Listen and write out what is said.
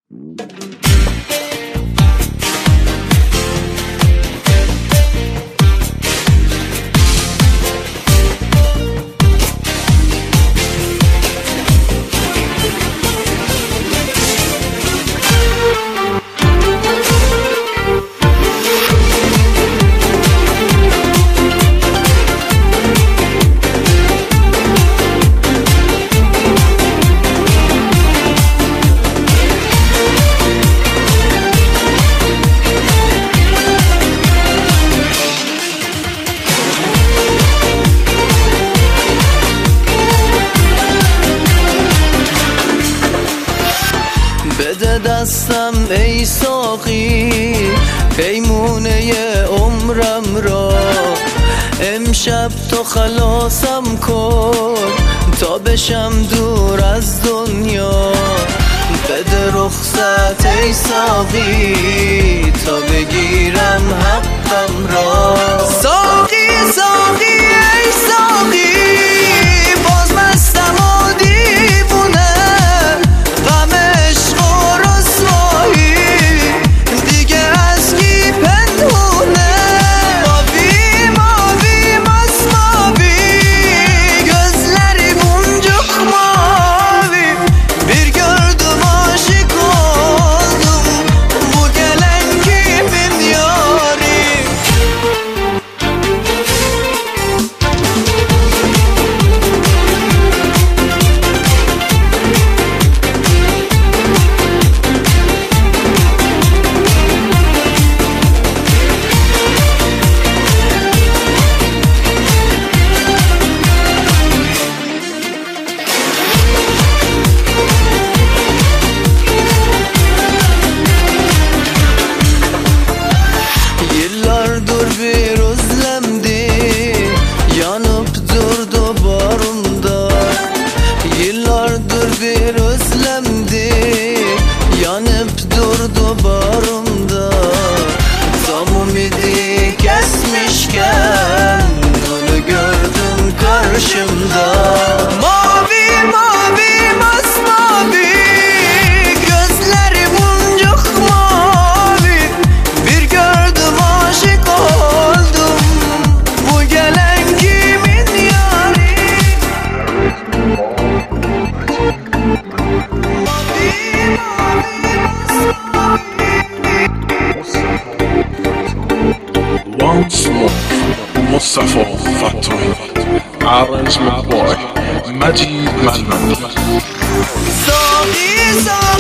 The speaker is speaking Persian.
بده دستم ای ساقی پیمونه عمرم را، امشب تو خلاصم کن تا بشم دور از دنیا. بده رخصت ای ساقی تا بگیرم حقم را. ساقی ساقی ای ساقی باز مستم و دیوونه، غم عشق و رسوایی دیگه از کی پنهونه. ماوی ماوی masmavi gözlerim boncuk mavi، bir gördüm aşık oldum bu gelen kimin yari. Yıllardır bir özlemdi yanıp durdu bağrımda. Yıllardır bir özlemdi yanıp durdu bağrımda. Tam ümidi kesmişken onu gördüm karşımda. Mavi mavi masmavi gözleri boncuk mavi, bir gördüm aşık oldum bu gelen kimin yari. Once more, Mustafa Fattoy, arrangement boy, Majid Malman. Sağ